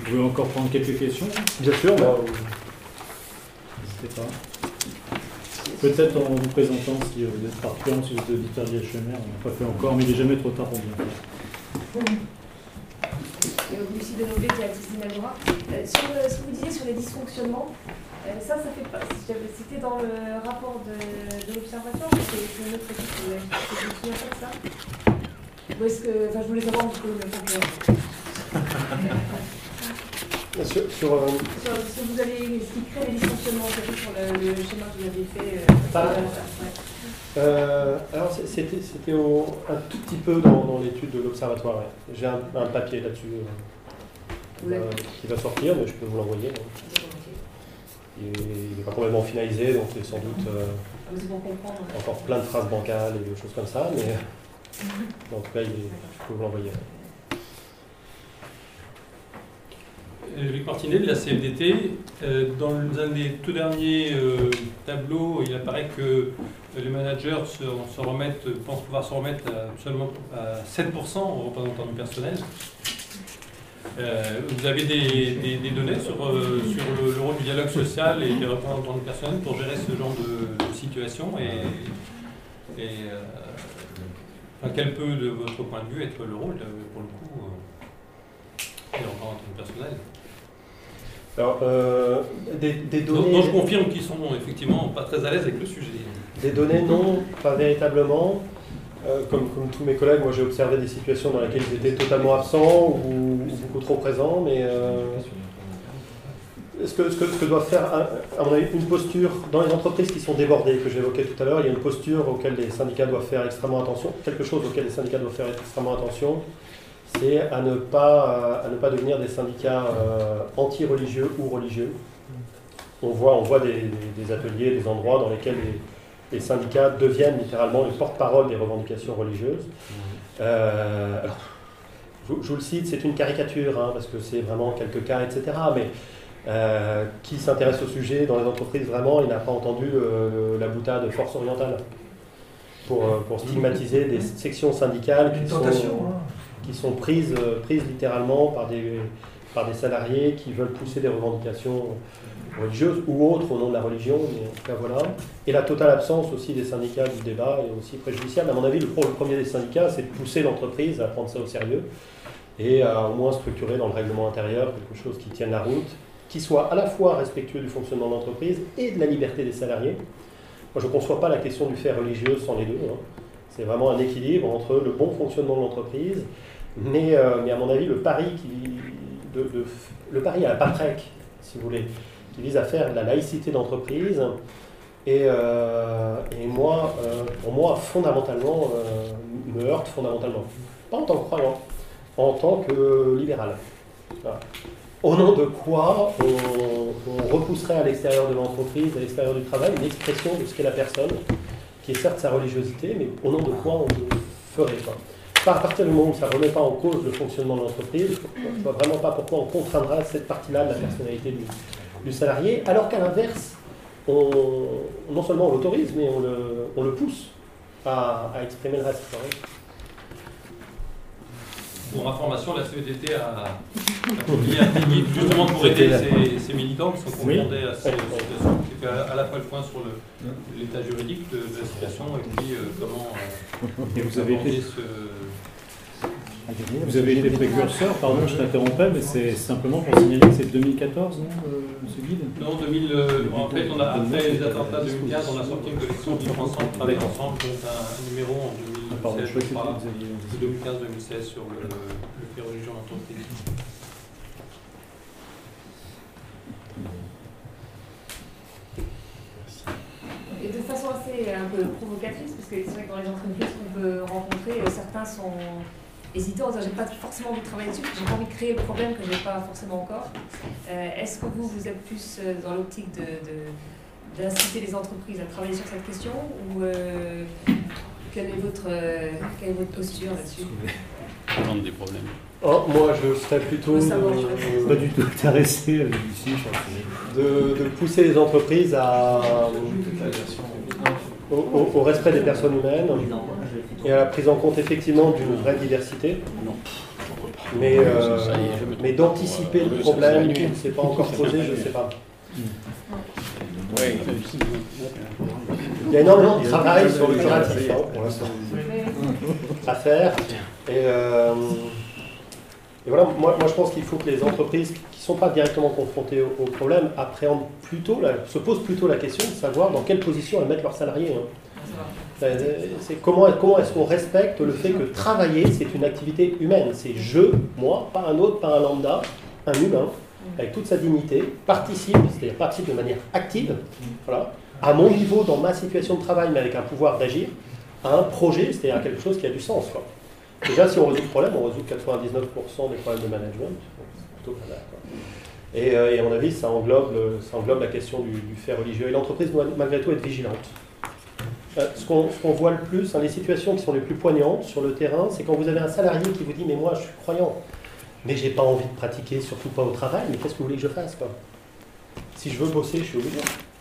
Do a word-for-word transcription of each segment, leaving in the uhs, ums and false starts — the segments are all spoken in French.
pouvez encore prendre quelques questions. Bien sûr. Bah, n'hésitez pas. Peut-être en vous présentant, si vous êtes particulièrement si vous êtes auditeur d'I H M R, on n'a pas fait encore, mais il n'est jamais trop tard pour bien faire. Lucie Denové, directrice d'Inagora. Euh, sur le, ce que vous disiez sur les dysfonctionnements, euh, ça, ça fait pas. C'était dans le rapport de, de l'Observatoire ou c'est une autre étude que vous avez fait? Je me souviens pas de ça. Ou est-ce que. Enfin, je voulais savoir un petit peu le même temps. Sur, sur, euh... sur ce que vous avez, ce qui crée les dysfonctionnements, surtout sur le, le schéma que vous avez fait. Euh, ah, ouais. euh, alors c'était un tout petit peu dans, dans l'étude de l'Observatoire. Ouais. J'ai un, un papier là-dessus euh, euh, qui va sortir, mais je peux vous l'envoyer. Il n'est pas complètement finalisé, donc il y a sans doute euh, bon comprendre, ouais. encore plein de phrases bancales et des choses comme ça, mais en tout cas, il est, je peux vous l'envoyer. Luc Martinet de la C F D T. Euh, dans un des tout derniers euh, tableaux, il apparaît que les managers se, se remettent, pensent pouvoir se remettre à, seulement à sept pour cent en représentant du personnel. Euh, vous avez des, des, des données sur, euh, sur le, le rôle du dialogue social et des représentants du personnel pour gérer ce genre de, de situation et, et euh, enfin, quel peut, de votre point de vue, être le rôle, pour le coup, euh, des représentants du personnel? Alors, euh, des, des données... Donc, donc je confirme qu'ils sont effectivement pas très à l'aise avec le sujet. Des données, non, pas véritablement. Euh, comme, comme tous mes collègues, moi j'ai observé des situations dans lesquelles ils étaient totalement absents ou, ou beaucoup trop présents, mais euh, ce, que, ce, que, ce que doivent faire, à mon avis, une posture, dans les entreprises qui sont débordées, que j'évoquais tout à l'heure, il y a une posture auquel les syndicats doivent faire extrêmement attention, quelque chose auquel les syndicats doivent faire extrêmement attention, c'est à ne pas, à ne pas devenir des syndicats euh, anti-religieux ou religieux. On voit, on voit des, des ateliers, des endroits dans lesquels les, les syndicats deviennent littéralement les porte-parole des revendications religieuses. Euh, alors, je, je vous le cite, c'est une caricature, hein, parce que c'est vraiment quelques cas, et cetera. Mais euh, qui s'intéresse au sujet dans les entreprises vraiment, il n'a pas entendu euh, la boutade Force Orientale pour, pour stigmatiser des sections syndicales qui sont... qui sont prises, prises littéralement par des, par des salariés qui veulent pousser des revendications religieuses ou autres au nom de la religion, mais en tout cas voilà. Et la totale absence aussi des syndicats du débat est aussi préjudiciable. À mon avis, le, le premier des syndicats, c'est de pousser l'entreprise à prendre ça au sérieux et à au moins structurer dans le règlement intérieur quelque chose qui tienne la route, qui soit à la fois respectueux du fonctionnement de l'entreprise et de la liberté des salariés. Moi, je ne conçois pas la question du fait religieux sans les deux, hein. C'est vraiment un équilibre entre le bon fonctionnement de l'entreprise, mais, euh, mais à mon avis, le pari, qui, de, de, le pari à la Patrec, si vous voulez, qui vise à faire de la laïcité d'entreprise, et, euh, et moi, euh, pour moi, fondamentalement, euh, me heurte fondamentalement. Pas en tant que croyant, en tant que libéral. Voilà. Au nom de quoi on, on repousserait à l'extérieur de l'entreprise, à l'extérieur du travail, une expression de ce qu'est la personne, qui est certes sa religiosité, mais au nom de quoi on le ferait pas. Pas à partir du moment où ça ne remet pas en cause le fonctionnement de l'entreprise, je ne vois vraiment pas pourquoi on contraindra cette partie-là de la personnalité du, du salarié, alors qu'à l'inverse, on, non seulement on l'autorise, mais on le, on le pousse à, à exprimer le reste. Pour information, la C E D T a, a publié un article justement pour aider ces, ces militants qui sont confrontés à ces situations, qui fait à, à la fois le point sur l'état juridique de, de la situation et puis euh, comment euh, et vous avez été ce... Vous avez été précurseur, pardon, je t'interrompais, mais c'est simplement pour signaler que c'est deux mille quatorze, non, euh, ce guide? Non, deux mille, euh, en fait, on a, après les attentats de deux mille quinze, on a sorti une collection Vivre ensemble, travailler ensemble, donc un numéro en deux mille seize, je crois, deux mille quinze deux mille seize sur le, le fait religion en entreprise. Et de façon assez un peu provocatrice, parce que c'est vrai que dans les entreprises qu'on peut rencontrer, certains sont hésitants en disant j'ai pas forcément envie de travailler dessus, j'ai pas envie de créer le problème que j'ai pas forcément encore. Euh, Est-ce que vous, vous êtes plus dans l'optique de, d'inciter les entreprises à travailler sur cette question, ou euh, quelle est votre, euh, quelle est votre posture là-dessus? Prendre des problèmes. Oh, moi, je serais plutôt euh, pas du tout intéressé euh, ici, de, de pousser les entreprises à, au, au, au respect des personnes humaines et à la prise en compte effectivement d'une vraie diversité. Mais, euh, mais d'anticiper le problème, qui ne s'est pas encore posé, je ne sais pas. Oui. Il y a énormément de travail sur le curatif, hein, pour l'instant, à faire. Et, euh, et voilà, moi, moi je pense qu'il faut que les entreprises qui ne sont pas directement confrontées au, au problème appréhendent plutôt, la, se posent plutôt la question de savoir dans quelle position elles mettent leurs salariés. Hein. C'est comment, comment est-ce qu'on respecte le fait que travailler, c'est une activité humaine. C'est je, moi, pas un autre, pas un lambda, un humain, avec toute sa dignité, participe, c'est-à-dire participe de manière active, voilà, à mon niveau, dans ma situation de travail, mais avec un pouvoir d'agir, à un projet, c'est-à-dire à quelque chose qui a du sens. Quoi. Déjà, si on résout le problème, on résout quatre-vingt-dix-neuf pour cent des problèmes de management. C'est plutôt pas mal. Quoi. Et, euh, et à mon avis, ça englobe, le, ça englobe la question du, du fait religieux. Et l'entreprise doit malgré tout être vigilante. Euh, ce qu'on ce qu'on voit le plus, hein, les situations qui sont les plus poignantes sur le terrain, c'est quand vous avez un salarié qui vous dit « mais moi, je suis croyant, mais j'ai pas envie de pratiquer, surtout pas au travail, mais qu'est-ce que vous voulez que je fasse quoi? Si je veux bosser, je suis obligé. Regardez-les. »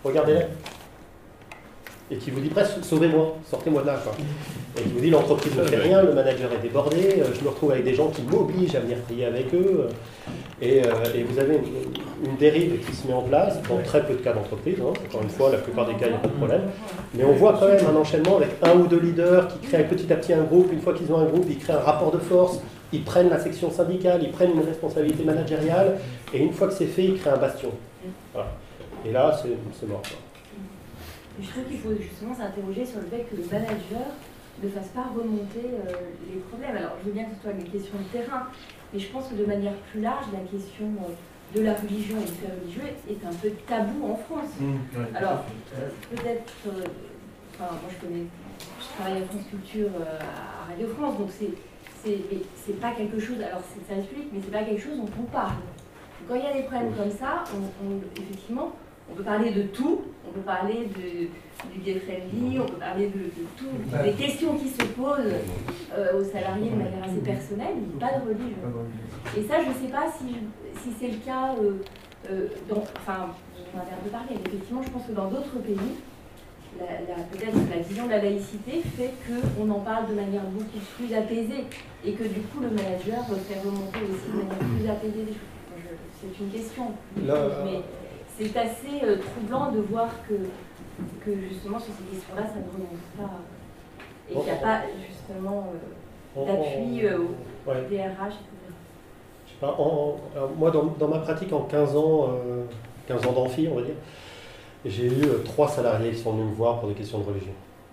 Et qui vous dit presque « sauvez-moi, sortez-moi de là. » quoi. Et qui vous dit « l'entreprise ne fait rien, le manager est débordé, je me retrouve avec des gens qui m'obligent à venir prier avec eux. » Et, euh, et vous avez une, une dérive qui se met en place dans très peu de cas d'entreprise. Hein. Encore une fois, la plupart des cas, il n'y a pas de problème. Mais on voit quand même un enchaînement avec un ou deux leaders qui créent petit à petit un groupe. Une fois qu'ils ont un groupe, ils créent un rapport de force. Ils prennent la section syndicale, ils prennent une responsabilité managériale, et une fois que c'est fait, ils créent un bastion. Voilà. Et là, c'est mort. Quoi. Je trouve qu'il faut justement s'interroger sur le fait que le manager ne fasse pas remonter euh, les problèmes. Alors, je veux bien que ce soit une question de terrain, mais je pense que de manière plus large, la question euh, de la religion et du fait religieux est un peu tabou en France. Mmh, ouais. Alors, euh, peut-être, euh, enfin, moi je connais, je travaille à France Culture euh, à Radio France, donc c'est c'est pas quelque chose, alors c'est service public, mais c'est pas quelque chose dont on parle. Quand il y a des problèmes comme ça, on, on, effectivement, on peut parler de tout, on peut parler de, du gay friendly, on peut parler de, de tout, des questions qui se posent euh, aux salariés de manière assez personnelle, mais pas de religion. Et ça, je ne sais pas si, si c'est le cas, euh, euh, dans, enfin, on en a un peu parlé, mais effectivement, je pense que dans d'autres pays, peut-être la vision de la laïcité fait qu'on en parle de manière beaucoup plus apaisée et que du coup le manager va faire remonter aussi de manière plus apaisée des choses. C'est une question, mais c'est assez euh, troublant de voir que, que justement sur ces questions-là ça ne remonte pas et qu'il n'y a pas justement euh, d'appui euh, au ouais. D R H, et cetera. Je sais pas, en, alors, moi dans, dans ma pratique en quinze ans, euh, quinze ans d'amphi on va dire, j'ai eu euh, trois salariés qui sont venus me voir pour des questions de religion.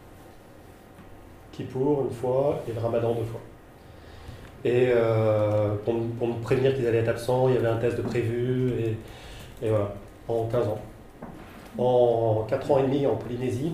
Kippour une fois et le Ramadan deux fois. Et euh, pour, pour me prévenir qu'ils allaient être absents, il y avait un test de prévu, et, et voilà, en quinze ans. En quatre ans et demi en Polynésie,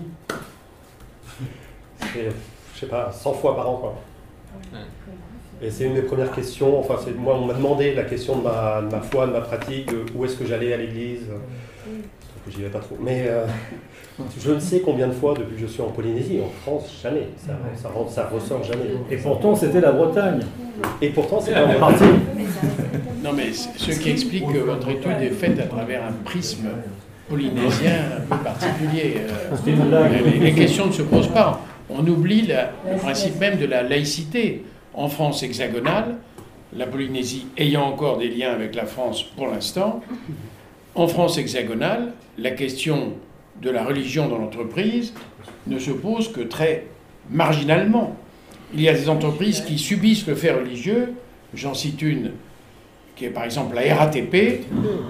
c'est, je sais pas, cent fois par an quoi. Et c'est une des premières questions, enfin c'est, moi on m'a demandé la question de ma, de ma foi, de ma pratique, de où est-ce que j'allais à l'église. J'y vais pas trop. Mais euh, je ne sais combien de fois depuis que je suis en Polynésie, en France, jamais. Ça, ça, ça ressort jamais. Et pourtant, c'était la Bretagne. Et pourtant, c'est la partie. Non, mais ce qui explique que votre étude est faite à travers un prisme polynésien un peu particulier. Les, les questions ne se posent pas. On oublie la, le principe même de la laïcité. En France hexagonale, la Polynésie ayant encore des liens avec la France pour l'instant, en France hexagonale, la question de la religion dans l'entreprise ne se pose que très marginalement. Il y a des entreprises qui subissent le fait religieux, j'en cite une, qui est par exemple la R A T P,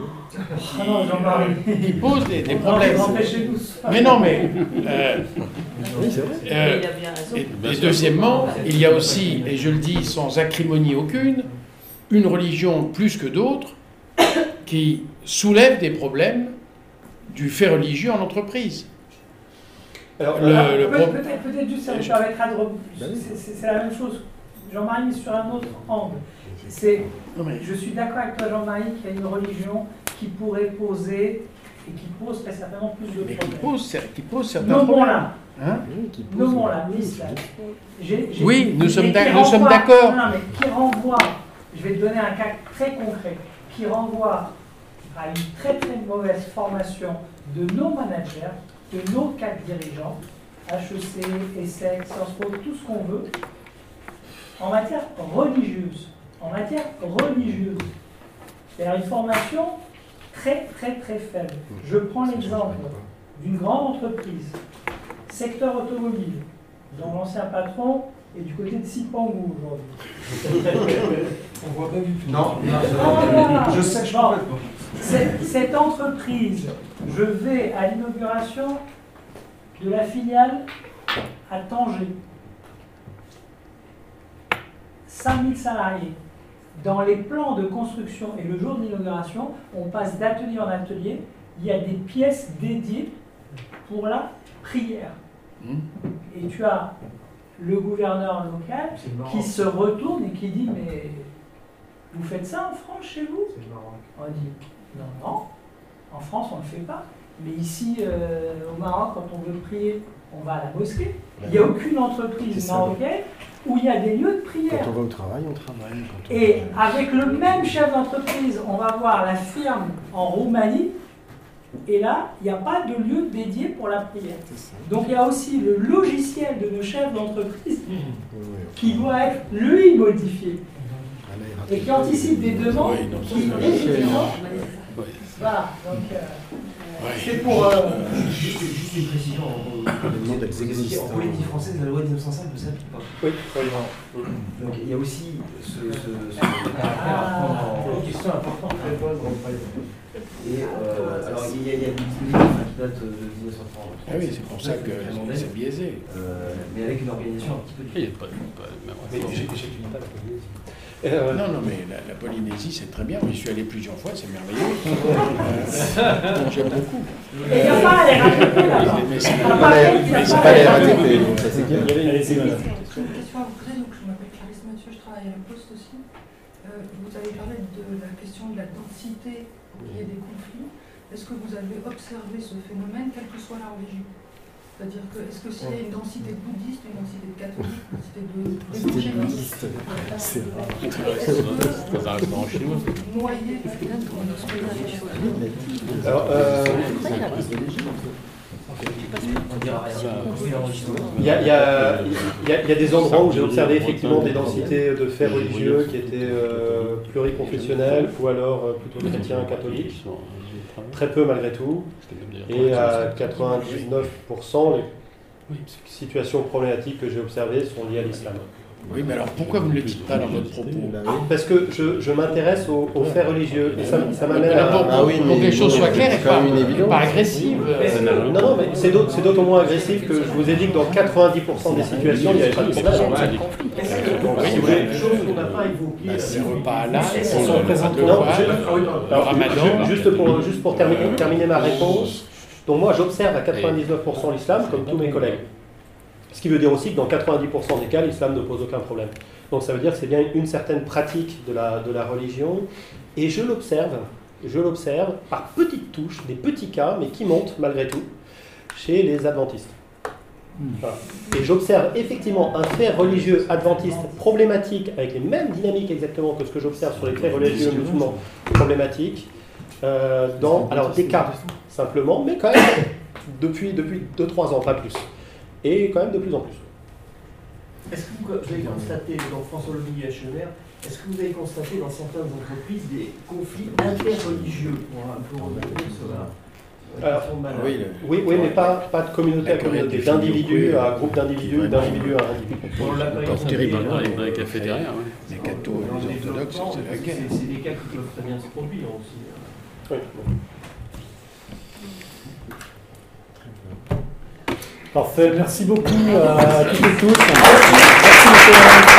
qui, qui pose des, des problèmes. Mais non, mais... Euh, euh, et, et deuxièmement, il y a aussi, et je le dis sans acrimonie aucune, une religion plus que d'autres qui soulève des problèmes du fait religieux en entreprise. Alors, le, le peut-être, peut-être, peut-être juste ça me permettra de rebondir. C'est la même chose. Jean-Marie, mais sur un autre angle. Je suis d'accord avec toi, Jean-Marie, qu'il y a une religion qui pourrait poser et qui pose très certainement plus de mais problèmes. Qui pose, qui pose certains problèmes. Hein Nommons-la, l'islam. Oui, nous sommes d'accord. Non, mais qui renvoie, je vais te donner un cas très concret, qui renvoie à une très très mauvaise formation de nos managers, de nos cadres dirigeants, H E C, ESSEC, Sciences Po, tout ce qu'on veut, en matière religieuse, en matière religieuse. C'est-à-dire une formation très très très faible. Je prends l'exemple d'une grande entreprise, secteur automobile, dont l'ancien patron est du côté de Sipangou aujourd'hui. On voit pas du tout. Non, non, non, non, non. Je sais, je Bon, comprends pas. cette, cette entreprise, je vais à l'inauguration de la filiale à Tanger. cinq mille salariés. Dans les plans de construction et le jour de l'inauguration, on passe d'atelier en atelier. Il y a des pièces dédiées pour la prière. Mmh. Et tu as le gouverneur local qui se retourne et qui dit « Mais vous faites ça en France chez vous ?» On dit « Non, non, en France on ne le fait pas. Mais ici, euh, au Maroc, quand on veut prier, on va à la mosquée. Il n'y a aucune entreprise marocaine où il y a des lieux de prière. Quand on va au travail, on travaille. Quand on et avec le même chef d'entreprise, on va voir la firme en Roumanie. Et là, il n'y a pas de lieu dédié pour la prière. Donc il y a aussi le logiciel de nos chefs d'entreprise qui doit être, lui, modifié. Et qui anticipe des demandes qui, effectivement... Voilà, donc... Euh, c'est pour... Euh... Juste, juste une précision. En politique française, la loi de mille neuf cent cinq ne s'applique pas. Oui, absolument. Donc il y a aussi ce, ce, ce caractère à prendre en question important. Et euh, alors il y a, il y a des dispositifs qui datent de mille neuf cent trente. Ah oui, c'est pour ça que c'est biaisé. Euh, mais avec une organisation un petit peu différente. Mais j'ai une pas la Polynésie. Euh, non, non, mais la, la Polynésie, c'est très bien. J'y suis allé plusieurs fois, c'est merveilleux. euh, J'aime beaucoup. Et il n'y a pas à les raconter là-bas. Mais c'est pas les raconter, mais c'est bien. Allez-y, madame. J'ai une question à vous poser. Donc, je m'appelle Clarisse Mathieu, je travaille à la Poste aussi. Euh, vous avez parlé de la question de la densité pour qu'il y ait des conflits. Est-ce que vous avez observé ce phénomène, quelle que soit la religion? C'est-à-dire que, est-ce que s'il y a une densité bouddhiste, une densité de catholique, une densité de d'évangélistes, est-ce que vous noyez peut-être dans notre religion? Alors, euh, il y, a, il, y a, il, y a, il y a des endroits où j'ai observé effectivement des densités de faits religieux qui étaient euh, pluriconfessionnels ou alors euh, plutôt chrétiens, catholiques. Très peu malgré tout. Et à quatre-vingt-dix-neuf pour cent, les situations problématiques que j'ai observées sont liées à l'islam. Oui, mais alors pourquoi vous ne le dites pas dans votre propos? Parce que je, je m'intéresse aux, aux faits religieux et ça, ça m'amène à... Pour, ah oui, pour que les choses soient claires et pas, pas agressives. Euh, non, non, mais c'est d'autant moins agressif que je vous ai dit que dans quatre-vingt-dix pour cent des situations, il n'y avait pas de problème. Ces repas-là, ils sont présents. Le ramadan. Juste pour, juste pour terminer, terminer ma réponse, donc moi j'observe à quatre-vingt-dix-neuf pour cent l'islam comme tous mes collègues. Ce qui veut dire aussi que dans quatre-vingt-dix pour cent des cas, l'islam ne pose aucun problème. Donc ça veut dire que c'est bien une certaine pratique de la, de la religion. Et je l'observe, je l'observe par petites touches, des petits cas, mais qui montent malgré tout, chez les adventistes. Voilà. Et j'observe effectivement un fait religieux adventiste problématique, avec les mêmes dynamiques exactement que ce que j'observe sur les faits religieux musulmans problématiques, euh, dans alors, des cas simplement, mais quand même depuis, depuis deux trois ans, pas plus. Et quand même de plus en plus. Est-ce que vous avez constaté, dans François Lobby et H E M R, est-ce que vous avez constaté dans certaines entreprises des conflits interreligieux pour remettre cela Alors, oui, oui, oui, mais pas, pas de communauté à communauté, d'individu à groupe d'individus, d'individu à individu. C'est terrible, dans les cafés derrière. Les cathos et les orthodoxes, c'est la guerre. C'est des cas qui peuvent très bien se produire aussi. Oui. Parfait, merci beaucoup à toutes et tous. Merci, monsieur.